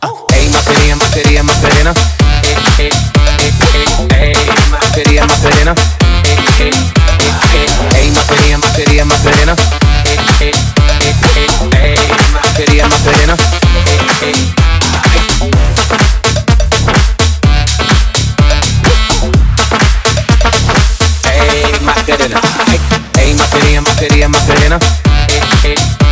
Ey, Macarena, Macarena. Ey, Macarena, Macarena. Ey, Macarena, Macarena, Macarena. Ey, Macarena, Macarena. Ey, Macarena. Ey, Macarena, Macarena, Macarena.